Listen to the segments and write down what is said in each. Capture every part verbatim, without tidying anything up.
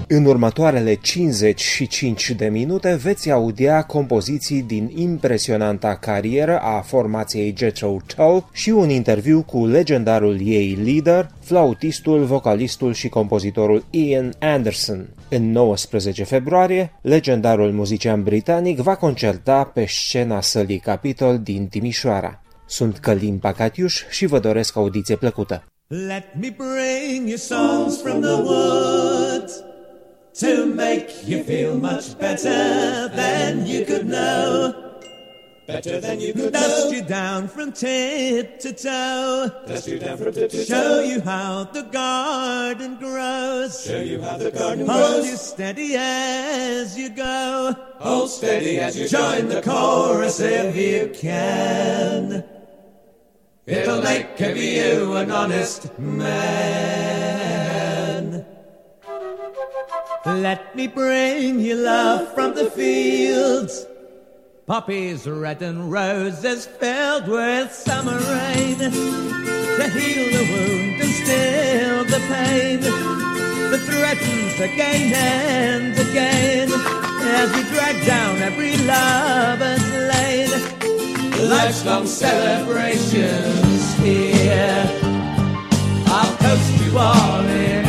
În următoarele cincizeci și cinci de minute veți audia compoziții din impresionanta carieră a formației Jethro Tull și un interviu cu legendarul ei lider, flautistul, vocalistul și compozitorul Ian Anderson. În nouăsprezece februarie, legendarul muzician britanic va concerta pe scena sălii Capitol din Timișoara. Sunt Călin Pacatiuș și vă doresc audiție plăcută. Let me bring you songs from the woods to make you feel much better than you could know. Better than you could Dust know. you down from tip to toe. Dust you down from tip to toe. Show you how the garden grows. Show you how the garden Hold grows. Hold you steady as you go. Hold steady as you join the chorus if you can. It'll make of you an honest man. Let me bring you love from the fields, poppies red and roses filled with summer rain, to heal the wound and still the pain that threatens again and again as we drag down every lover's lane. Life's long celebrations here, I'll coast you all in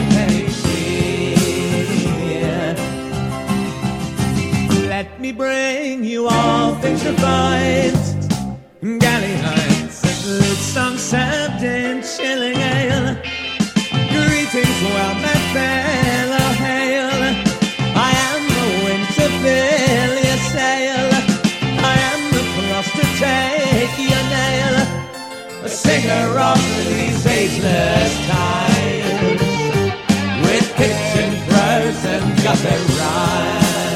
Let me bring you all things refined, galley heights and lute songs served in chilling ale. Greetings, well met fellow, hail. I am the wind to fill your sail. I am the frost to take your nail. A singer of these ageless times, with pitch and prose and gutter rhyme.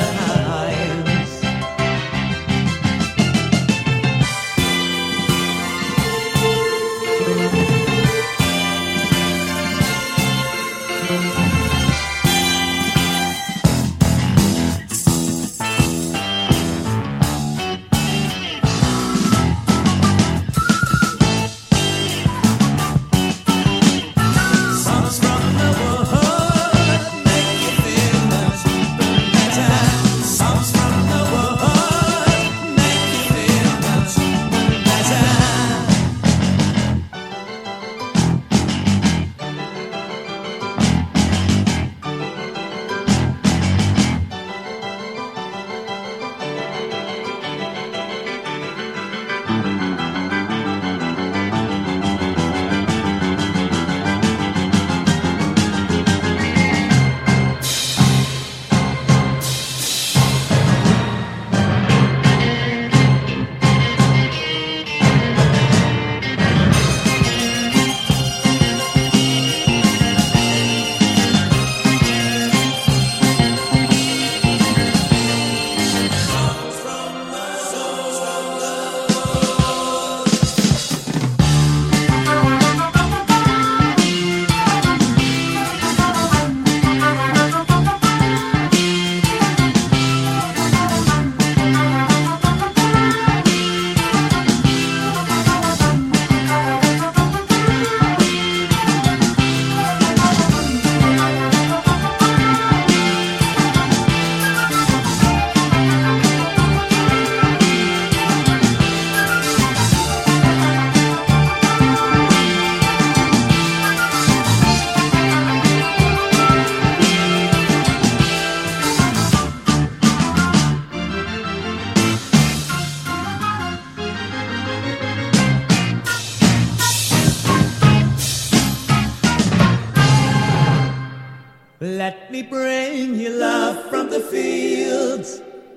Let me bring you love from the fields,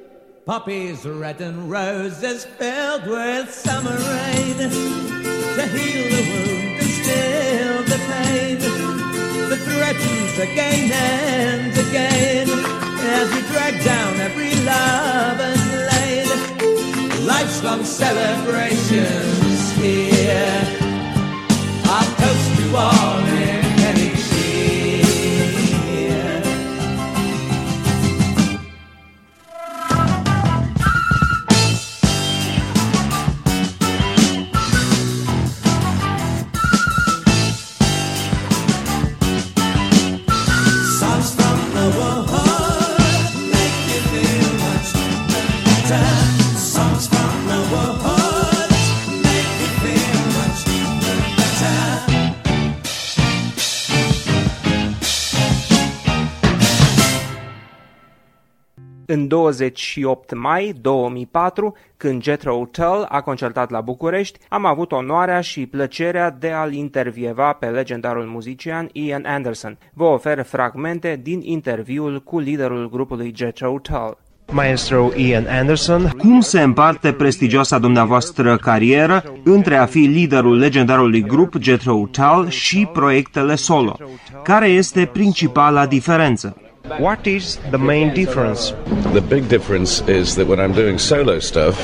poppies red and roses filled with summer rain, to heal the wound and still the pain that threatens again and again as we drag down every lover's lane. Life's long celebrations here, I'll toast you all in any Songs from the world. În douăzeci și opt mai două mii patru, când Jethro Tull a concertat la București, am avut onoarea și plăcerea de a-l intervieva pe legendarul muzician Ian Anderson. Vă ofer fragmente din interviul cu liderul grupului Jethro Tull. Maestro Ian Anderson, cum se împarte prestigioasa dumneavoastră carieră între a fi liderul legendarului grup Jethro Tull și proiectele solo? Care este principala diferență? What is the main difference? The big difference is that when I'm doing solo stuff,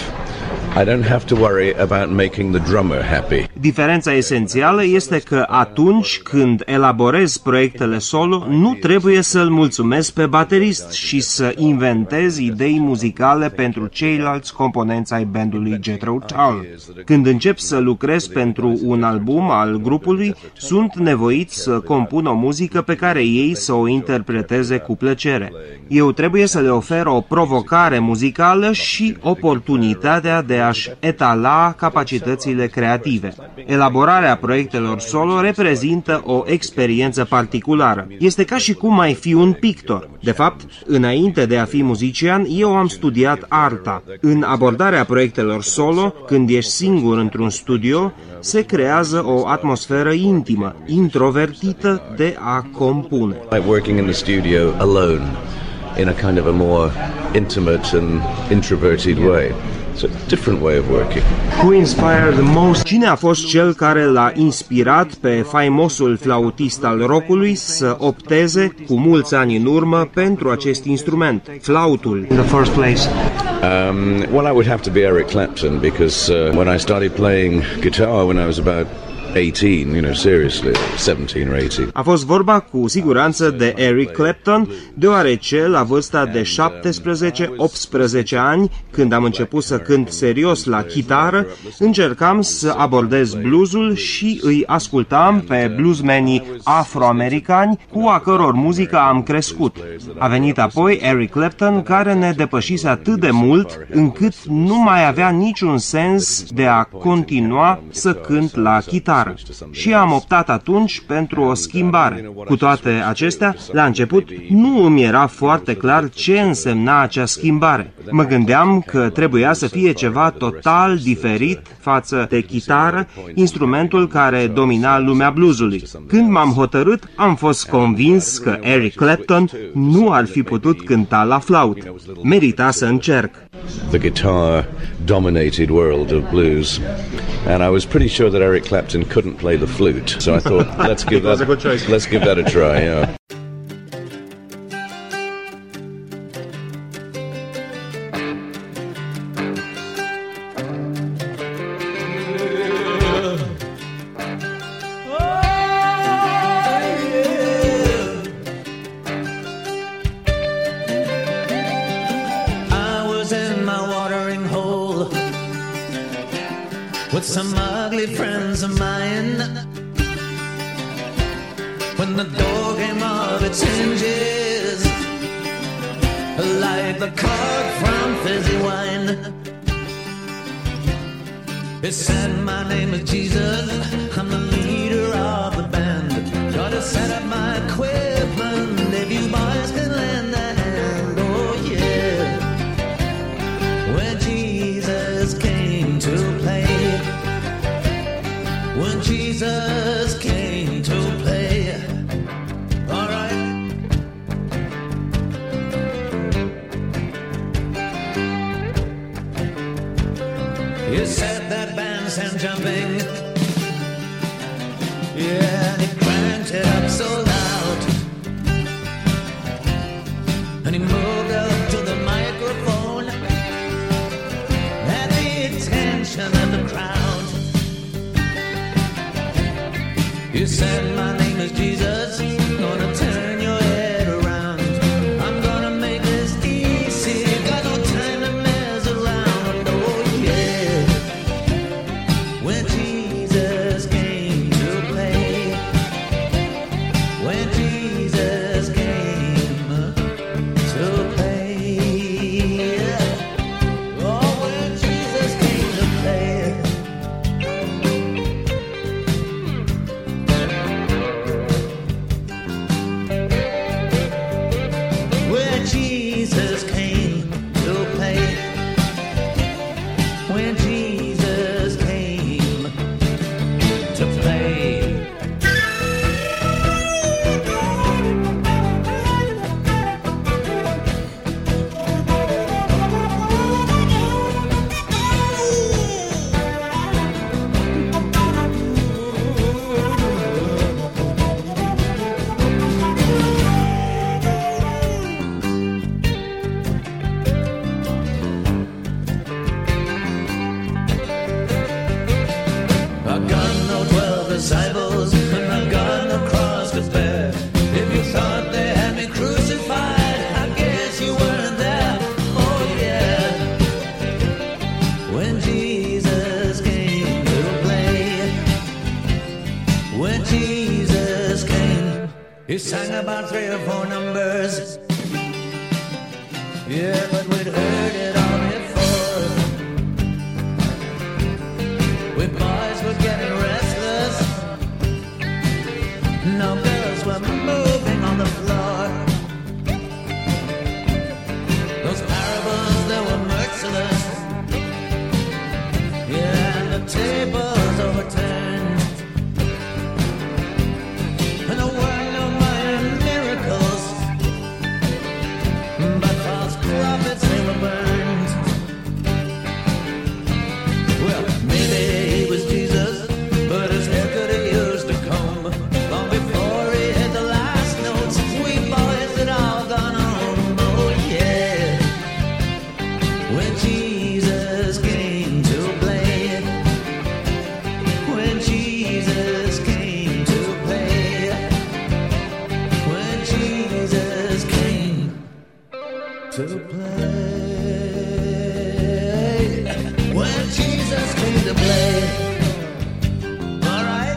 I don't have to worry about making the drummer happy. Diferența esențială este că atunci când elaborez proiectele solo, nu trebuie să-l mulțumesc pe baterist și să inventez idei muzicale pentru ceilalți componenți ai bandului Jethro Tull. Când încep să lucrez pentru un album al grupului, sunt nevoit să compun o muzică pe care ei să o interpreteze cu plăcere. Eu trebuie să le ofer o provocare muzicală și oportunitatea de a-și etala capacitățile creative. Elaborarea proiectelor solo reprezintă o experiență particulară. Este ca și cum ai fi un pictor. De fapt, înainte de a fi muzician, eu am studiat arta. În abordarea proiectelor solo, când ești singur într-un studio, se creează o atmosferă intimă, introvertită de a compune. Like working in the studio alone, in a kind of a more intimate and introverted way. It's a different way of working. Who inspired the most? Cine a fost cel care l-a inspirat pe faimosul flautist al rockului să opteze cu mulți ani în urmă pentru acest instrument, flautul? In the first place. Um, well, I would have to be Eric Clapton because uh, when I started playing guitar when I was about eighteen, you know, seriously, seventeen or eighteen. A fost vorba cu siguranță de Eric Clapton, deoarece la vârsta de șaptesprezece optsprezece ani, când am început să cânt serios la chitară, încercam să abordez bluesul și îi ascultam pe bluesmenii afroamericani cu a căror muzică am crescut. A venit apoi Eric Clapton, care ne depășise atât de mult încât nu mai avea niciun sens de a continua să cânt la chitară. Și am optat atunci pentru o schimbare. Cu toate acestea, la început nu îmi era foarte clar ce însemna acea schimbare. Mă gândeam că trebuia să fie ceva total diferit față de chitară, instrumentul care domina lumea bluesului. Când m-am hotărât, am fost convins că Eric Clapton nu ar fi putut cânta la flaut. Merita să încerc. The guitar-dominated world of blues, and I was pretty sure that Eric Clapton couldn't play the flute, so I thought, let's give that, let's give that a try. Yeah. With some ugly friends of mine, when the door came off its hinges, like the cork from fizzy wine, it said, my name is Jesus, I'm the leader of the band, gotta set up my equipment, if you boys can lend a hand, oh yeah. When Jesus came to play, when Jesus came to play, all right. You said that bandstand jumping, yeah, and he cranked it up so loud, and he moved up to the microphone, had the attention of the crowd. You said, my name is Jesus, gonna turn your head around, I'm gonna make this easy, got no time to mess around, oh yeah. When Jesus came to play, when Jesus came to play, oh, when Jesus came to play. Jesus came Yeah, but we'd heard it all before. We boys were getting restless. No girls were moving on the floor. Those parables, they were merciless. Yeah, and the tables overturned. And there were no minor miracles, but false prophets, they were burned. Well, maybe he was Jesus, but his hair could have used a comb. Long before he hit the last notes, we boys had all gone home. Oh yeah, when Jesus came to play, when Jesus came to play, when Jesus came to play, when Jesus came to play. All right.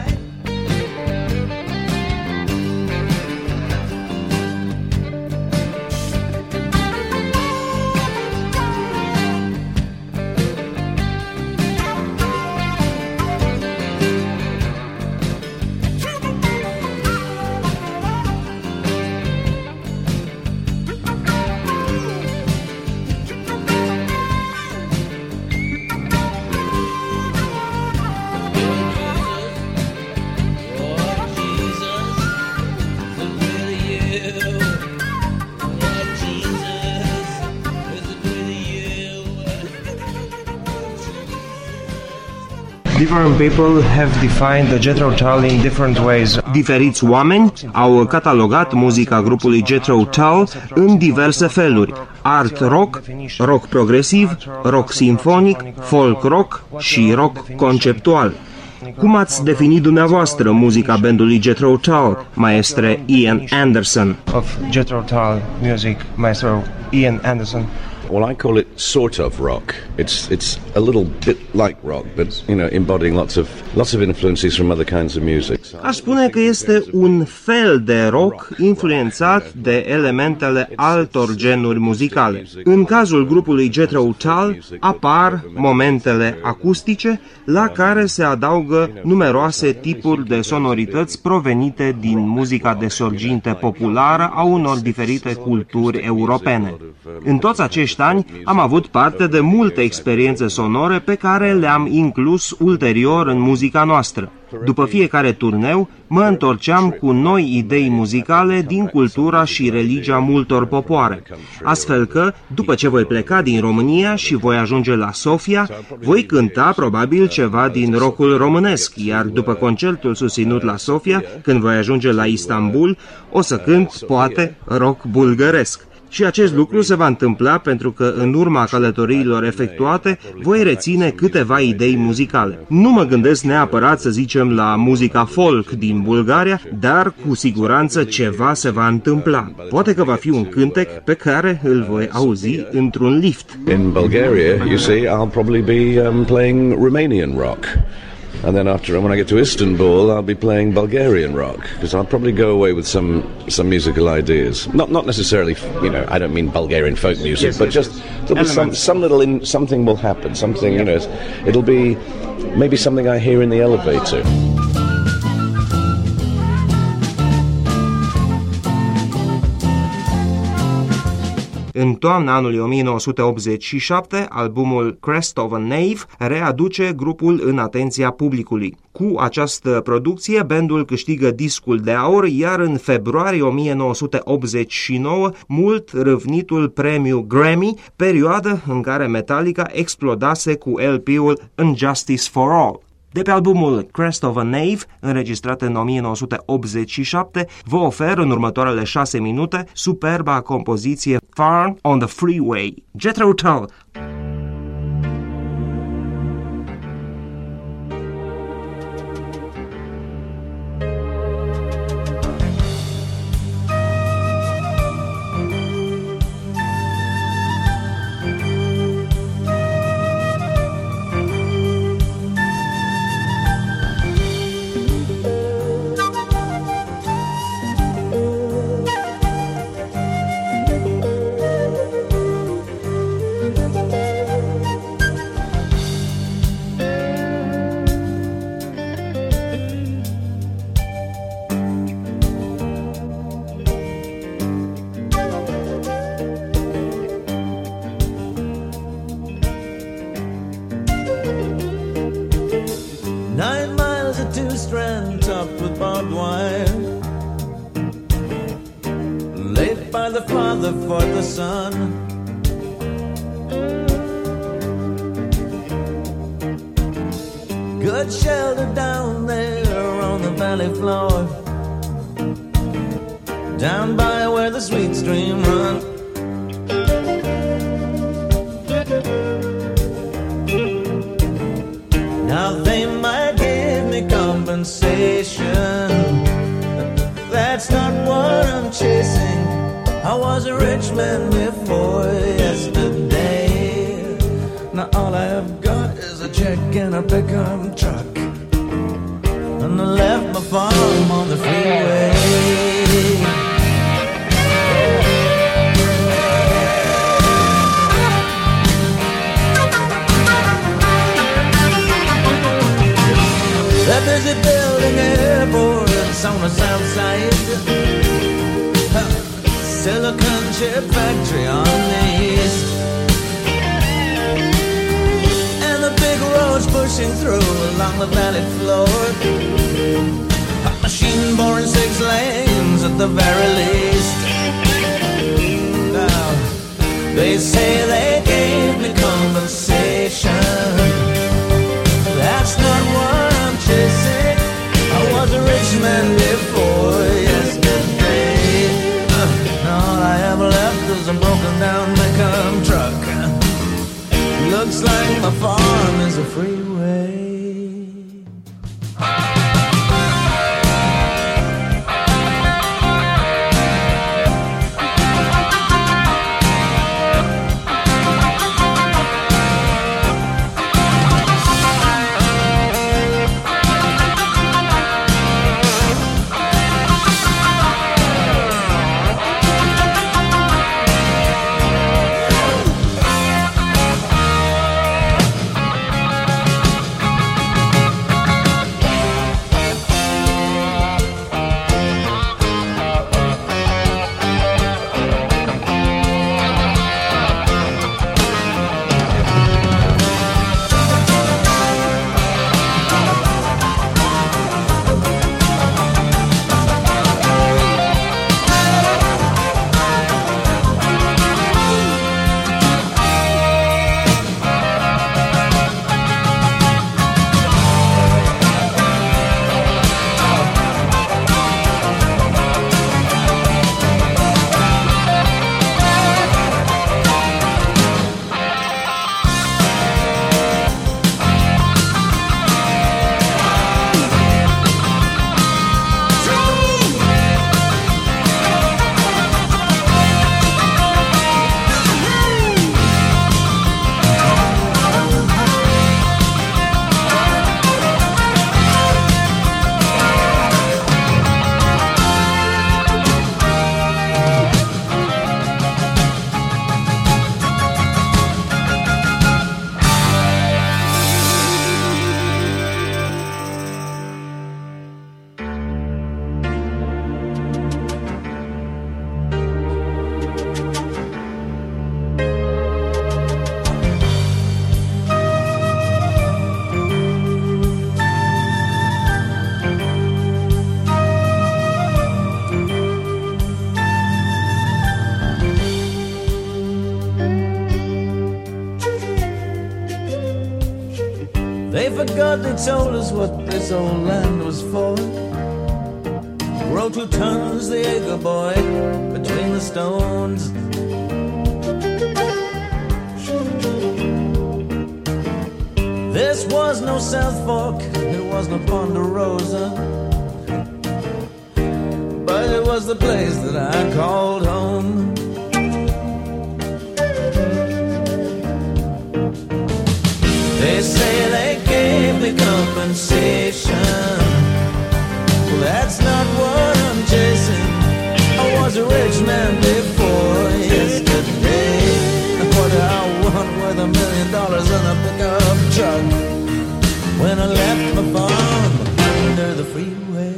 Different people have defined the Jethro Tull in different ways. Diferiți oameni au catalogat muzica grupului Jethro Tull în diverse feluri: art rock, rock progresiv, rock simfonic, folk rock și rock conceptual. Cum ați definit dumneavoastră muzica bandului Jethro Tull, maestre Ian Anderson? Of Jethro Tull music, maestro Ian Anderson. Well, I call it sort of rock. It's it's a little bit like rock, but you know, embodying lots of lots of influences from other kinds of music. Aș spune că este un fel de rock influențat de elementele altor genuri muzicale. În cazul grupului Jethro Tull apar momentele acustice, la care se adaugă numeroase tipuri de sonorități provenite din muzica de sorginte populară a unor diferite culturi europene. În toți acești ani am avut parte de multe experiențe sonore pe care le-am inclus ulterior în muzica noastră. După fiecare turneu, mă întorceam cu noi idei muzicale din cultura și religia multor popoare. Astfel că, după ce voi pleca din România și voi ajunge la Sofia, voi cânta probabil ceva din rockul românesc, iar după concertul susținut la Sofia, când voi ajunge la Istanbul, o să cânt, poate, rock bulgăresc. Și acest lucru se va întâmpla pentru că, în urma călătoriilor efectuate, voi reține câteva idei muzicale. Nu mă gândesc neapărat, să zicem, la muzica folk din Bulgaria, dar cu siguranță ceva se va întâmpla. Poate că va fi un cântec pe care îl voi auzi într-un lift. In Bulgaria, you see, I'll probably be um, playing Romanian rock. And then after, when I get to Istanbul, I'll be playing Bulgarian rock, because I'll probably go away with some some musical ideas. Not not necessarily, you know, I don't mean Bulgarian folk music, yes, but yes, just there'll be some some little in, something will happen, something, you know, it'll be maybe something I hear in the elevator. În toamna anului o mie nouă sute optzeci și șapte, albumul Crest of a Knave readuce grupul în atenția publicului. Cu această producție, bandul câștigă discul de aur, iar în februarie o mie nouă sute optzeci și nouă, mult râvnitul premiu Grammy, perioadă în care Metallica explodase cu L P-ul Injustice for All. De pe albumul Crest of a Knave, înregistrat în o mie nouă sute optzeci și șapte, vă ofer în următoarele șase minute superba compoziție Farm on the Freeway. Jethro Tull. Rutherford the sun. Good shelter down there on the valley floor, down by where the sweet stream runs. Now they might give me compensation, that's not what I'm chasing. I was a rich man before yesterday. Now all I have got is a check and a pickup truck, and I left my farm on the freeway. They're busy building airports on the south side, Silicon chip factory on the east, and the big roads pushing through along the valley floor. A machine boring six lanes at the very least. Now, they say they gave me compensation, that's not what I'm chasing. I was a rich man before yesterday. Uh, all I have left is a broken down pickup truck. Looks like my farm is a freeway. They forgot they told us what this old land was for. Grow two tons the acre, boy, between the stones. This was no South Fork, it was no Ponderosa, but it was the place that I called home. They say they gave me compensation, well, that's not what I'm chasing. I was a rich man before yesterday. What do I want with a million dollars in a pickup truck when I left my farm under the freeway?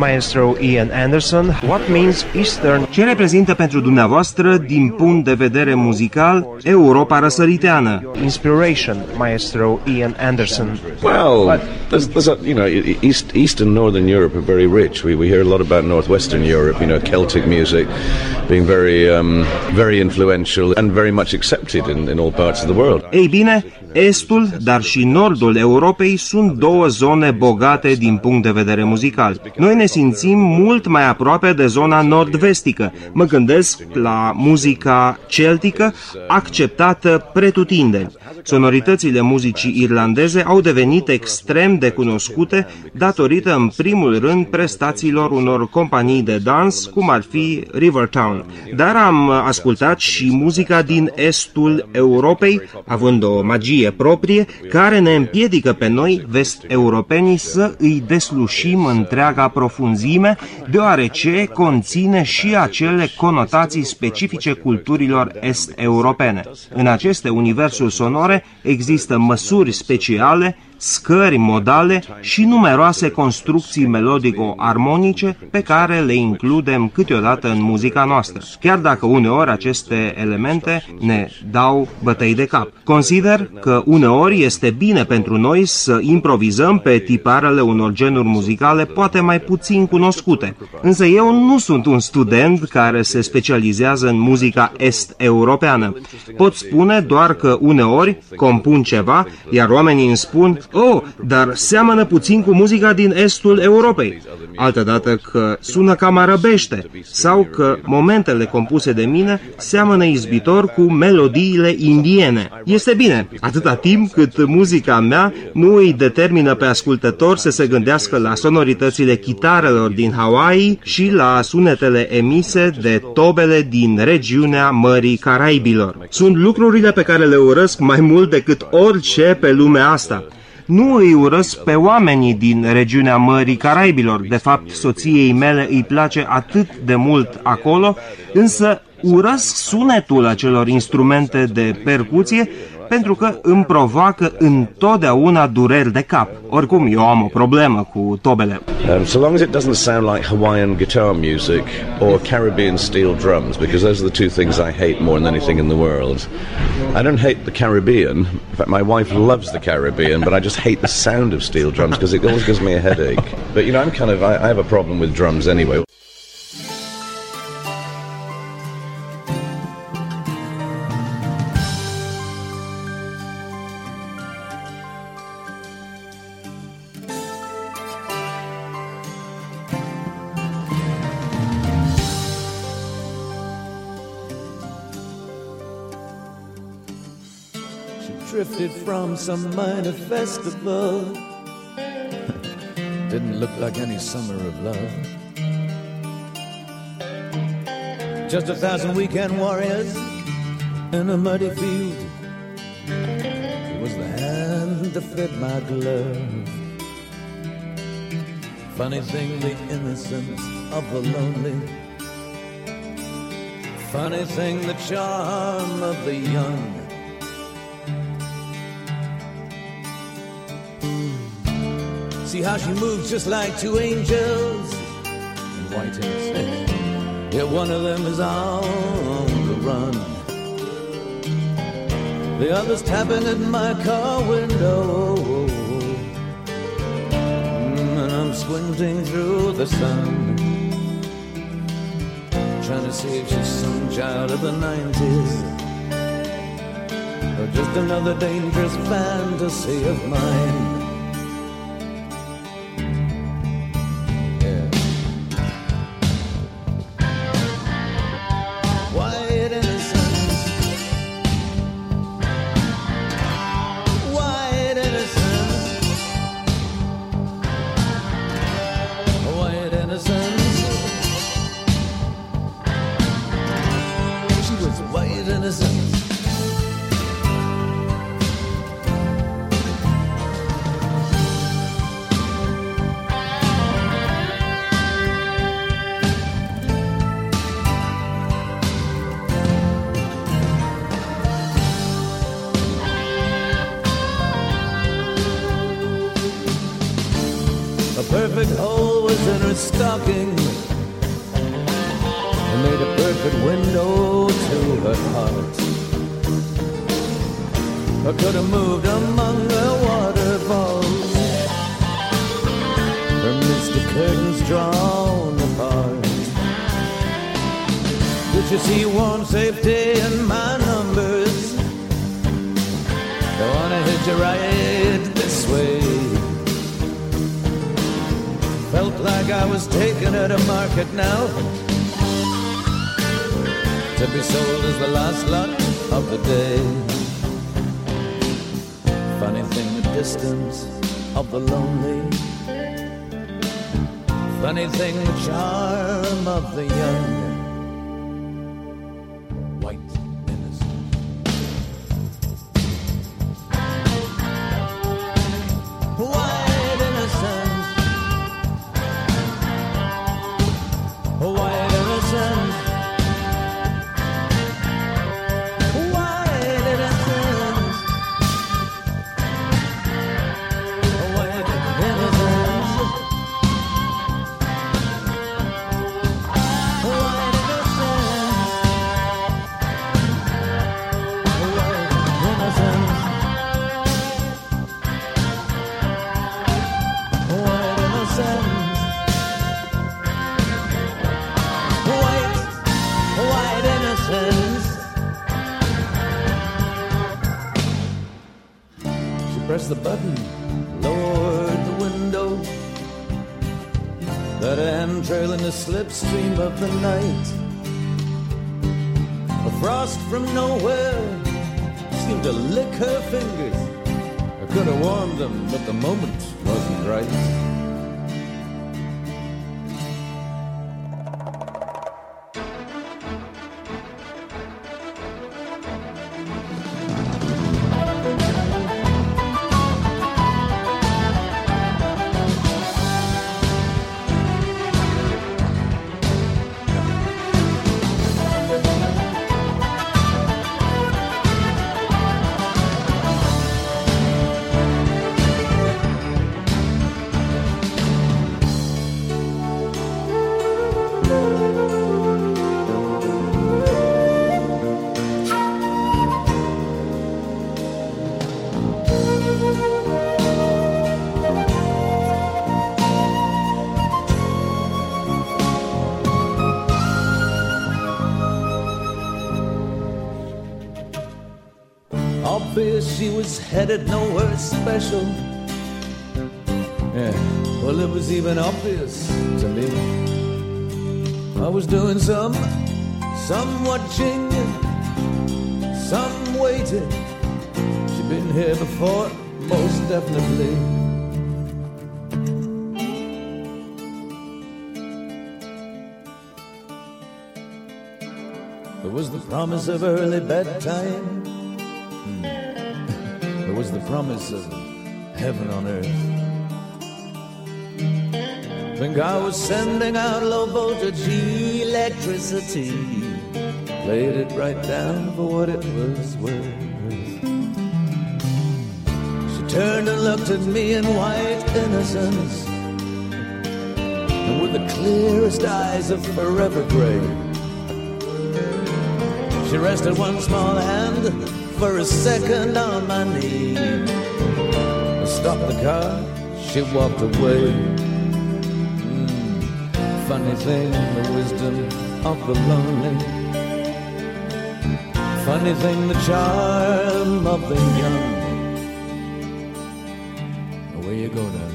Maestro Ian Anderson. What means Eastern? Ce reprezintă pentru dumneavoastră, din punct de vedere muzical, Europa răsăriteană? Inspiration, Maestro Ian Anderson. Well, there's, there's a, you know, East, East and Northern Europe are very rich. We, we hear a lot about Northwestern Europe, you know, Celtic music being very, um, very influential and very much accepted in, in all parts of the world. Ei bine, estul, dar și nordul Europei sunt două zone bogate din punct de vedere muzical. Noi ne simțim mult mai aproape de zona nord-vestică. Mă gândesc la muzica celtică, acceptată pretutindeni. Sonoritățile muzicii irlandeze au devenit extrem de cunoscute datorită, în primul rând, prestațiilor unor companii de dans, cum ar fi Rivertown. Dar am ascultat și muzica din estul Europei, având o magie proprie, care ne împiedică pe noi, vest-europenii, să îi deslușim întreaga profunzime, deoarece conține și acele conotații specifice culturilor est-europene. În aceste universuri sonore există măsuri speciale, scări modale și numeroase construcții melodico-armonice pe care le includem câteodată în muzica noastră, chiar dacă uneori aceste elemente ne dau bătăi de cap. Consider că uneori este bine pentru noi să improvizăm pe tiparele unor genuri muzicale poate mai puțin cunoscute, însă eu nu sunt un student care se specializează în muzica est-europeană. Pot spune doar că uneori compun ceva, iar oamenii îmi spun: "Oh, dar seamănă puțin cu muzica din estul Europei." Altădată că sună cam arăbește, sau că momentele compuse de mine seamănă izbitor cu melodiile indiene. Este bine, atâta timp cât muzica mea nu îi determină pe ascultător să se gândească la sonoritățile chitarelor din Hawaii și la sunetele emise de tobele din regiunea Mării Caraibilor. Sunt lucrurile pe care le urăsc mai mult decât orice pe lumea asta. Nu îi urăsc pe oamenii din regiunea Mării Caraibilor, de fapt soției mele îi place atât de mult acolo, însă urăsc sunetul acelor instrumente de percuție pentru că îmi provoacă întotdeauna dureri de cap. Oricum, eu am o problemă cu tobele. Um, so long as it doesn't sound like Hawaiian guitar music or Caribbean steel drums, because those are the two things I hate more than anything in the world. I don't hate the Caribbean. In fact, my wife loves the Caribbean, but I just hate the sound of steel drums because it always gives me a headache. But you know, I'm kind of I, I have a problem with drums anyway. Drifted from some minor festival. Didn't look like any summer of love. Just a thousand weekend warriors in a muddy field. It was the hand that fed my glove. Funny thing, the innocence of the lonely. Funny thing, the charm of the young. See how she moves just like two angels in white and silk. Yeah, one of them is on the run. The other's tapping at my car window. Mm, and I'm squinting through the sun, trying to see if she's some child of the nineties or just another dangerous fantasy of mine. Perfect hole flowers in her stocking and made a perfect window to her heart. I could have moved among the waterfalls, her misty curtains drawn apart. Did you see warm safety in my numbers? Don't wanna hit you right this way. Felt like I was taken at a market now, to be sold as the last lot of the day. Funny thing, the distance of the lonely. Funny thing, the charm of the young. White innocence. White innocence. White innocence. Press the button, lowered the window, that hand trailing the slipstream of the night. A frost from nowhere seemed to lick her fingers. I could have warmed them, but the moment wasn't right. Obvious she was headed nowhere special. Yeah, well, it was even obvious to me. I was doing some, some watching, some waiting. She'd been here before, most definitely. There was the promise of early bedtime. There was the promise of heaven on earth. Think I was sending out low voltage electricity. Laid it right down for what it was worth. She turned and looked at me in white innocence, and with the clearest eyes of forever gray, she rested one small hand for a second on my knee. I stopped the car, she walked away. Mm, funny thing, the wisdom of the lonely. Funny thing, the charm of the young. Where you go now?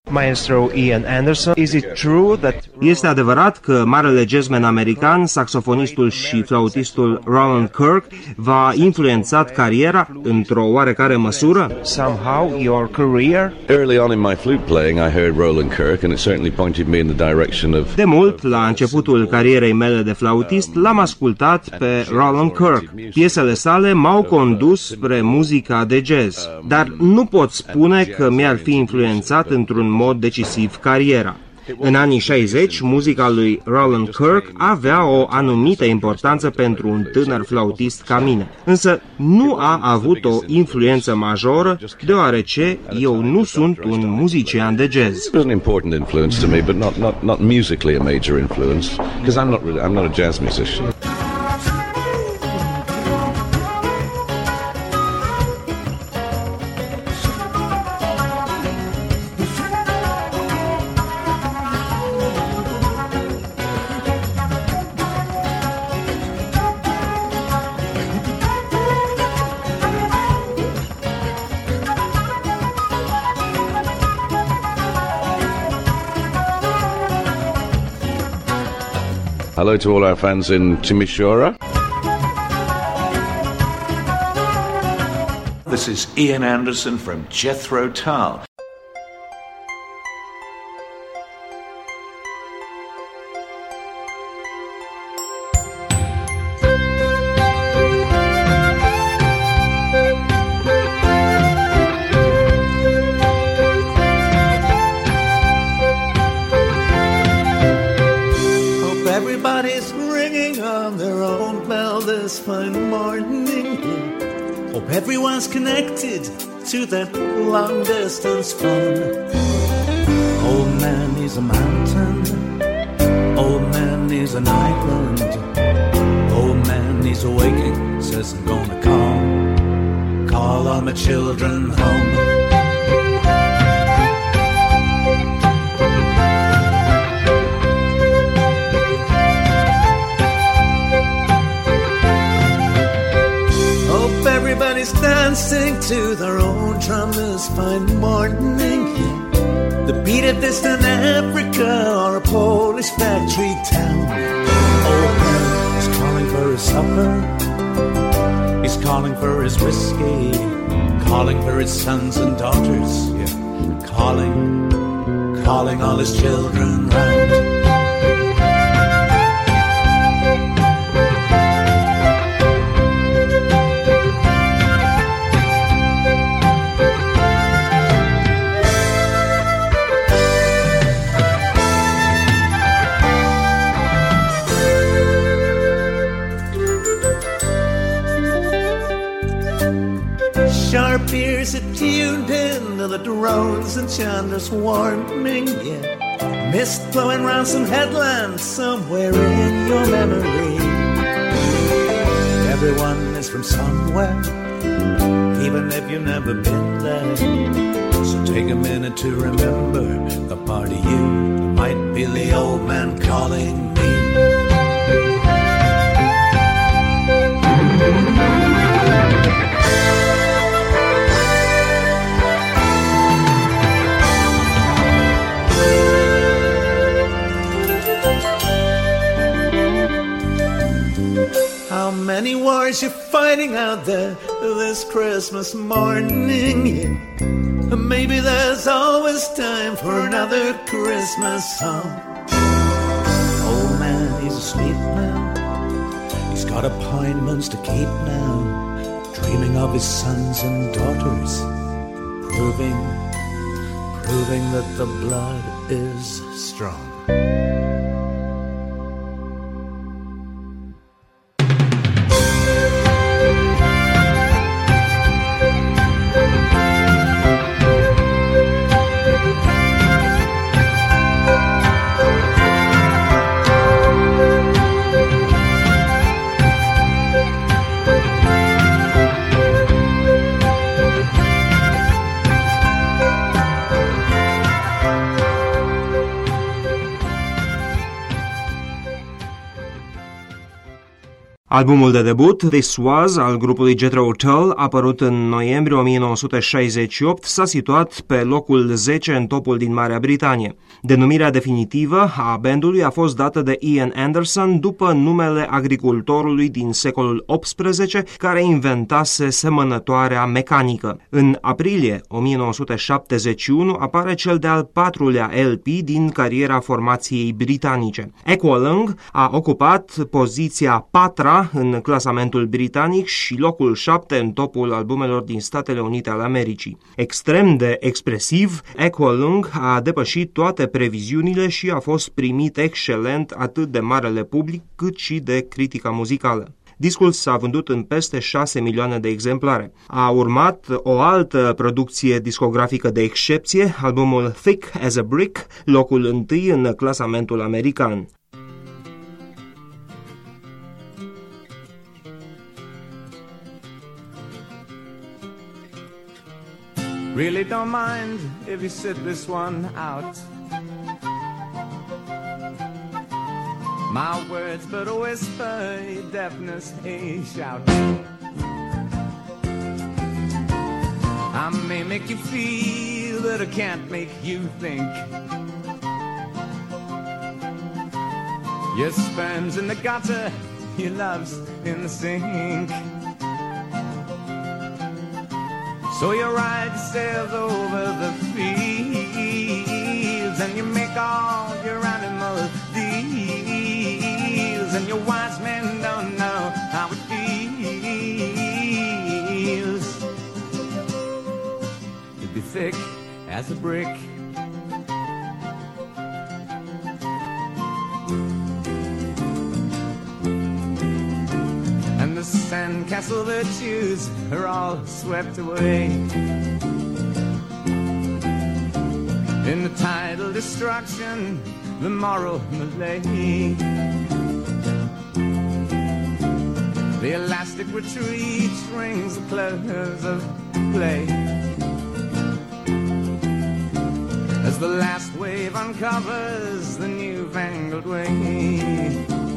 Maestro Ian Anderson. Is it true that Este adevărat că marele jazzman american, saxofonistul și flautistul Roland Kirk v-a influențat cariera într-o oarecare măsură? somehow your career? Early on in my flute playing, I heard Roland Kirk, and it certainly pointed me in the direction of... De mult, la începutul carierei mele de flautist, l-am ascultat pe Roland Kirk. Piesele sale m-au condus spre muzica de jazz, dar nu pot spune că mi-ar fi influențat într-un mod decisiv cariera. În anii șaizeci, muzica lui Roland Kirk avea o anumită importanță pentru un tânăr flautist ca mine, însă nu a avut o influență majoră, deoarece eu nu sunt un muzician de jazz. It was an important influence to me, but not, not, not musically a major influence, because I'm not, really, I'm not a jazz musician. Hello to all our fans in Timisoara. This is Ian Anderson from Jethro Tull. Everybody's ringing on their own bell this fine morning. Hope everyone's connected to that long distance phone. Old man needs a mountain. Old man needs an island. Old man needs a waking. Says I'm gonna call, call all my children home. Everybody's dancing to their own drum this fine morning. The beat of distant Africa or a Polish factory town. Old man is calling for his supper. He's calling for his whiskey. Calling for his sons and daughters. Yeah. Calling, calling all his children round. Sharp ears are tuned in to the drones and chanters warning, yeah. Mist blowing round some headlands somewhere in your memory. Everyone is from somewhere, even if you've never been there. So take a minute to remember the part of you that might be the old man calling me. How many wars you're fighting out there this Christmas morning? Maybe there's always time for another Christmas song. Old man, he's asleep now. He's got appointments to keep now, dreaming of his sons and daughters, proving, proving that the blood is strong. Albumul de debut, This Was, al grupului Jethro Tull, apărut în noiembrie o mie nouă sute șaizeci și opt, s-a situat pe locul zece în topul din Marea Britanie. Denumirea definitivă a bandului a fost dată de Ian Anderson după numele agricultorului din secolul optsprezece care inventase semănătoarea mecanică. În aprilie o mie nouă sute șaptezeci și unu apare cel de-al patrulea L P din cariera formației britanice. Aqualung a ocupat poziția patra în clasamentul britanic și locul șapte în topul albumelor din Statele Unite ale Americii. Extrem de expresiv, Aqualung a depășit toate previziunile și a fost primit excelent atât de marele public cât și de critica muzicală. Discul s-a vândut în peste șase milioane de exemplare. A urmat o altă producție discografică de excepție, albumul Thick as a Brick, locul întâi în clasamentul american. Really don't mind if you sit this one out. My words but a whisper, your deafness a shout. I may make you feel, but I can't make you think. Your sperm's in the gutter, your love's in the sink. So you ride yourselves over the fields and you make all your animal deals, and your wise men don't know how it feels to be thick as a brick. And the sandcastle virtues are all swept away in the tidal destruction, the moral malaise. The elastic retreat rings the close of play as the last wave uncovers the newfangled way.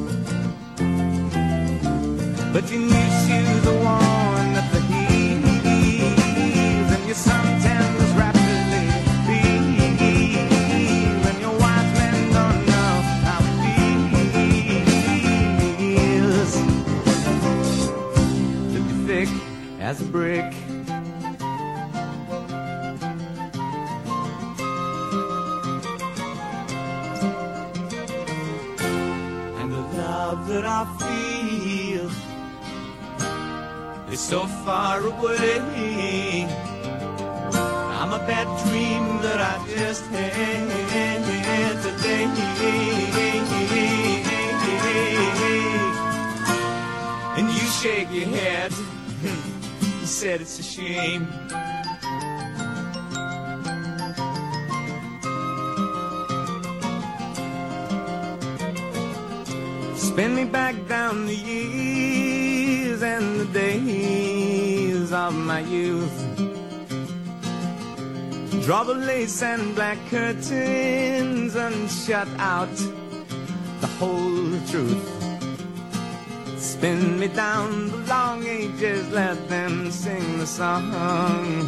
But you shoe the one at the heels, and your suntans rapidly feel, and your wise men don't know how it feels to be thick as a brick. And the love that I feel is so far away. I'm a bad dream that I just had today. And you shake your head, you said it's a shame. Spin me back down the years and the days of my youth. Draw the lace and black curtains and shut out the whole truth. Spin me down the long ages, let them sing the song.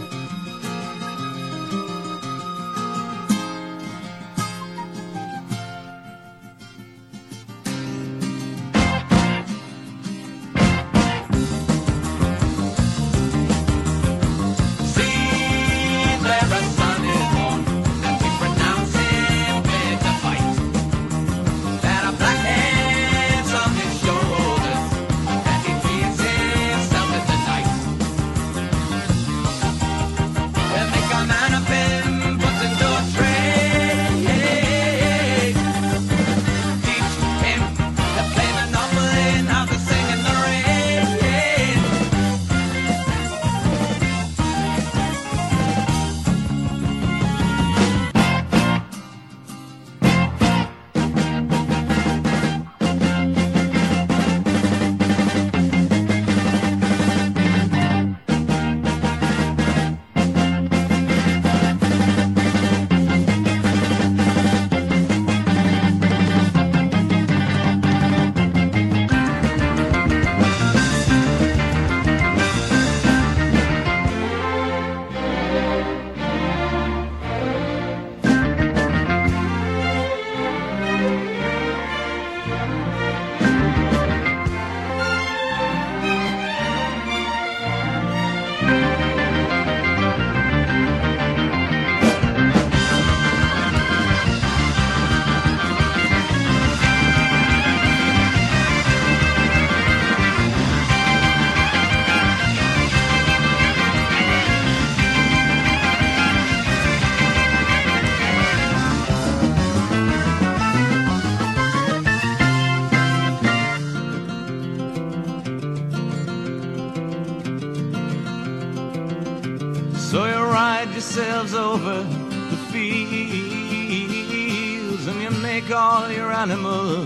make all your animal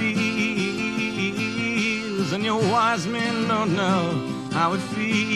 deals, and your wise men don't know how it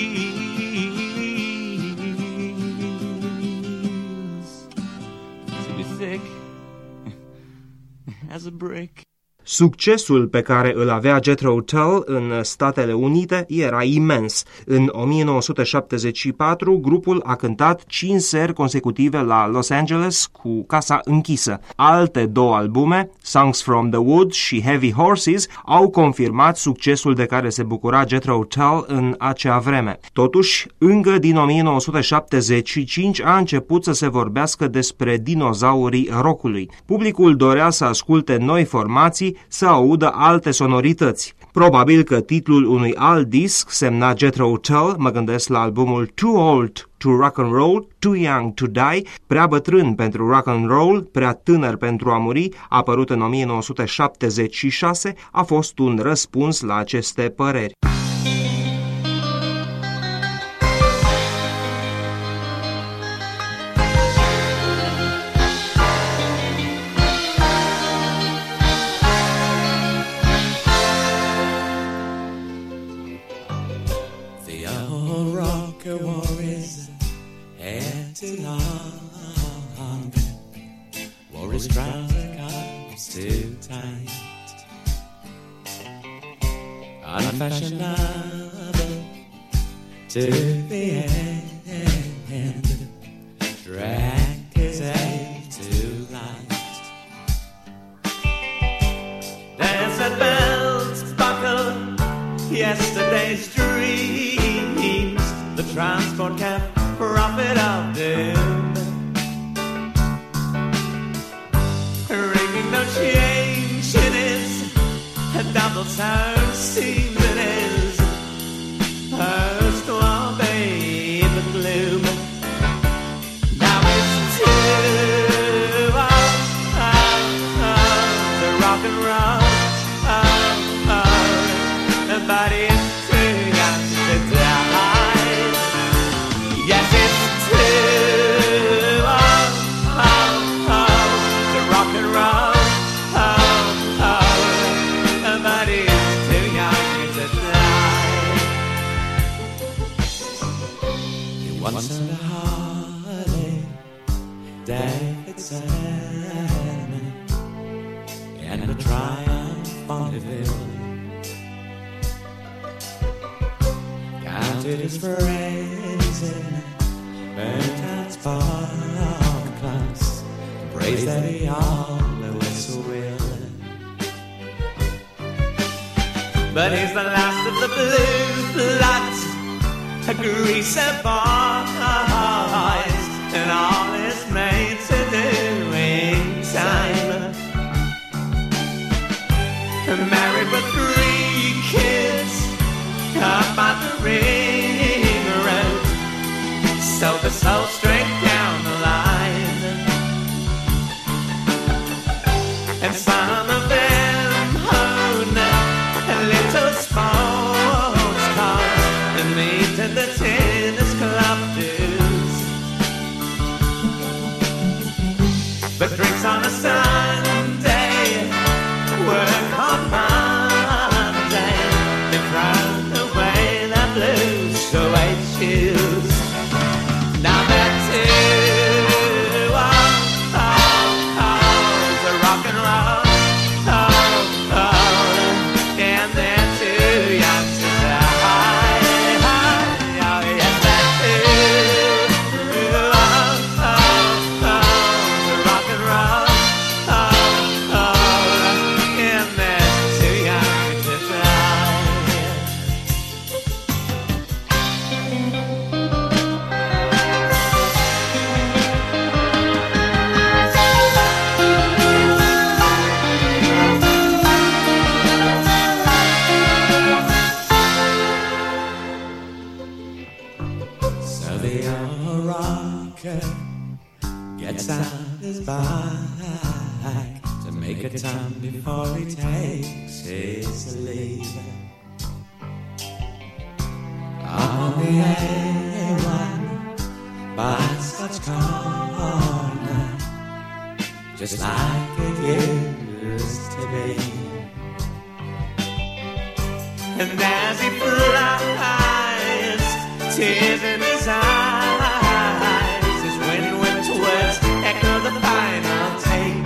feels to be thick as a brick. Succesul pe care îl avea Jethro Tull în Statele Unite era imens. În o mie nouă sute șaptezeci și patru, grupul a cântat cinci seri consecutive la Los Angeles cu casa închisă. Alte două albume, Songs from the Woods și Heavy Horses, au confirmat succesul de care se bucura Jethro Tull în acea vreme. Totuși, încă din o mie nouă sute șaptezeci și cinci a început să se vorbească despre dinozaurii rockului. Publicul dorea să asculte noi formații, să audă alte sonorități. Probabil că titlul unui alt disc semnat Jethro Tull, mă gândesc la albumul Too Old to Rock and Roll, Too Young to Die, prea bătrân pentru rock and roll, prea tânăr pentru a muri, apărut în o mie nouă sute șaptezeci și șase, a fost un răspuns la aceste păreri. His trouser cuffs too tight, unfashionable to the end, drank his age too light. Desert bells buckle yesterday's dreams, the transport cab prophet of doom. No change in his double sound seems in his first to obey the gloom. Now it's too old, oh, oh, to rock and roll, oh, oh, but it's too young to die. Yes, it's too old, oh, oh, to rock and roll. Once in a Harley Davidson and a Triumph Bonneville, counted his friends in Burntown Spark Class, praised that he always will. But he's the last of the blue bloods, a greaser boys, and all his mates are doing time. Married with three kids, up on the ring road, sold the soul straight down the line. And some of them own a little sports cars and meet at the tennis club dues, but drinks on a Sunday, work on Monday, they crowd away the blues, so I choose. Now they're too old, oh, oh, to rock and roll, oh, oh, and they're too young to die. Oh, yes, they're too old, oh, oh, to rock and roll, oh, oh, and they're too young to die. So the old rocker gets out his bike to make a time before he takes his leave. On the A one by Scotch Corner, just like it used to be. And as he flies, tears in his eyes, his wind-whipped words echo the final take.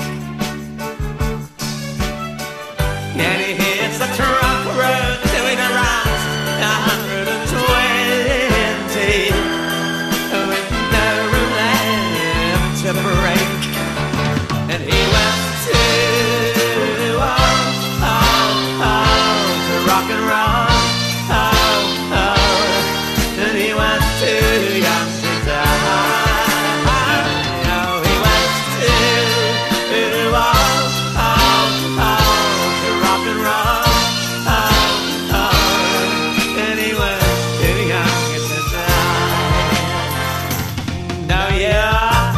And he hits the trunk road doing around a hundred and twenty, with no room left to break. And he went to oh, oh, oh, to rock and roll, oh, oh, and he was too young to die. Oh, he was too oh, oh, oh, to rock and roll, oh, oh, and he was too young to die. No, yeah.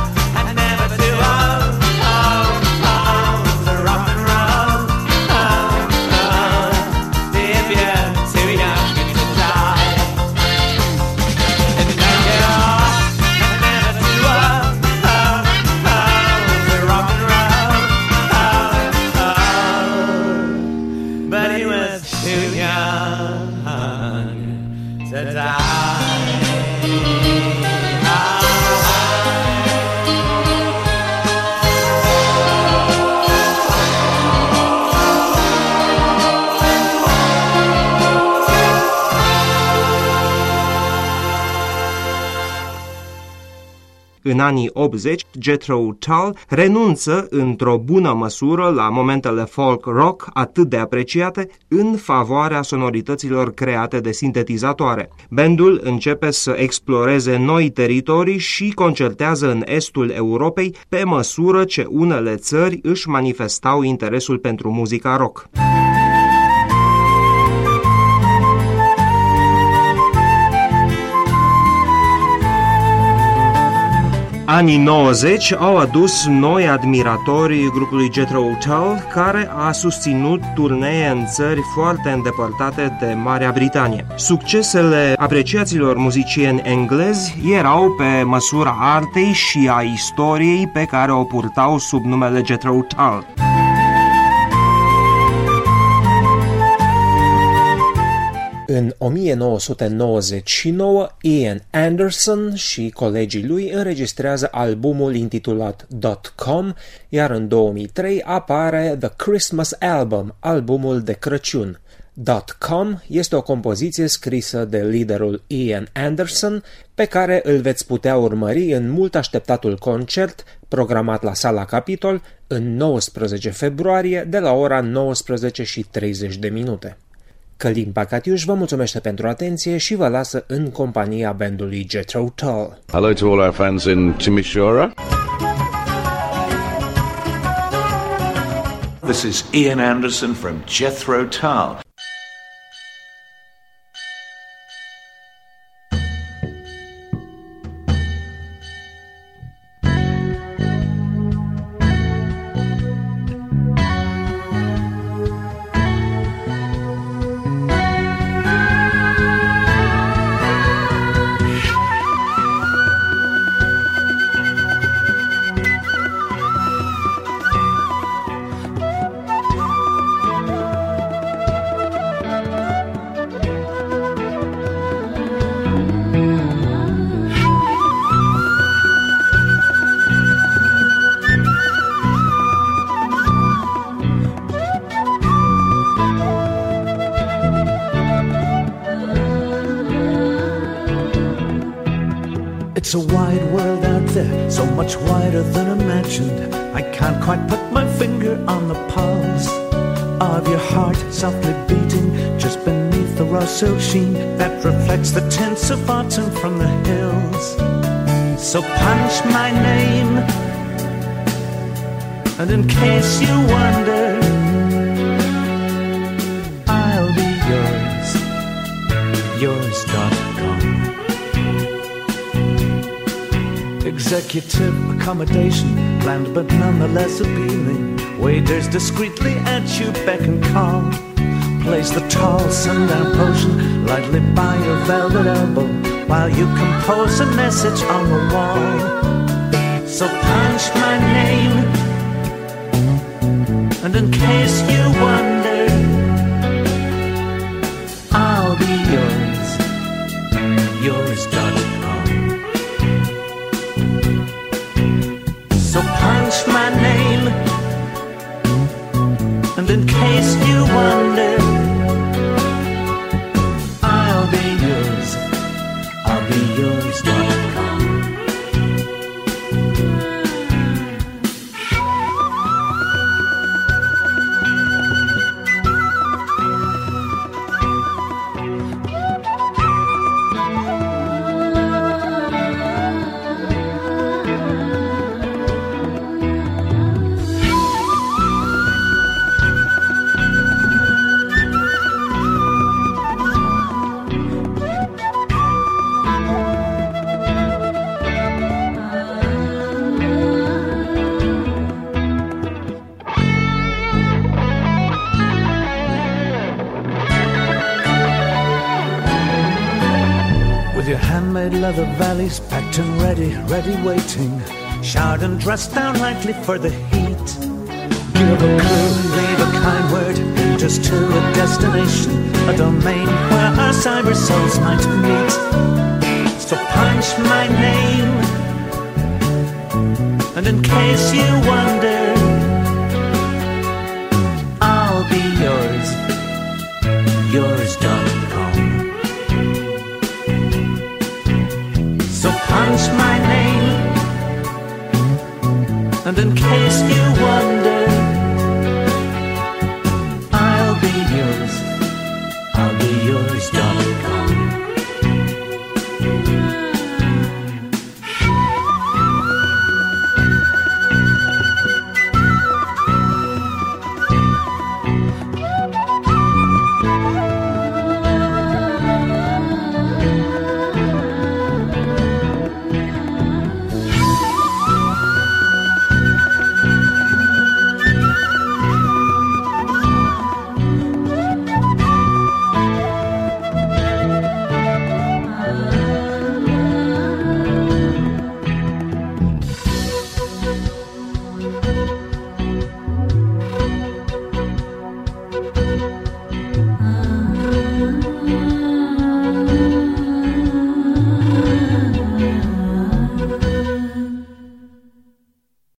În anii optzeci, Jethro Tull renunță într-o bună măsură la momentele folk rock atât de apreciate în favoarea sonorităților create de sintetizatoare. Bandul începe să exploreze noi teritorii și concertează în estul Europei pe măsură ce unele țări își manifestau interesul pentru muzica rock. Anii nouăzeci au adus noi admiratori grupului Jethro Tull, care a susținut turnee în țări foarte îndepărtate de Marea Britanie. Succesele apreciaților muzicieni englezi erau pe măsura artei și a istoriei pe care o purtau sub numele Jethro Tull. În o mie nouă sute nouăzeci și nouă, Ian Anderson și colegii lui înregistrează albumul intitulat dot com, iar în două mii trei apare The Christmas Album, albumul de Crăciun. dot com este o compoziție scrisă de liderul Ian Anderson, pe care îl veți putea urmări în mult așteptatul concert programat la Sala Capitol în nouăsprezece februarie de la ora nouăsprezece și treizeci de minute. Călin Pacatiuș vă mulțumește pentru atenție și vă lasă în compania bandului Jethro Tull. Hello to all our fans in Timișoara. This is Ian Anderson from Jethro Tull. It's a wide world out there, so much wider than imagined. I can't quite put my finger on the pulse of your heart, softly beating just beneath the raw silk sheen that reflects the tints of autumn from the hills. So punch my name, and in case you wonder, I'll be yours, yours dot com. Executive accommodation, bland but nonetheless appealing. Waiters discreetly at you beck and call. Place the tall sundown potion lightly by your velvet elbow while you compose a message on the wall. So punch my name, in case you wonder, I'll be yours, yours dot com. So punch my name, and in case you wonder, I'll be yours, I'll be yours dot com. Your handmade leather valleys packed and ready, ready waiting, showered and dressed down lightly for the heat. Give a clue, leave a kind word, lead us to a destination, a domain where our cyber souls might meet. So punch my name, and in case you wonder, I'll be yours, yours dot com. So punch my name, and in case you wonder,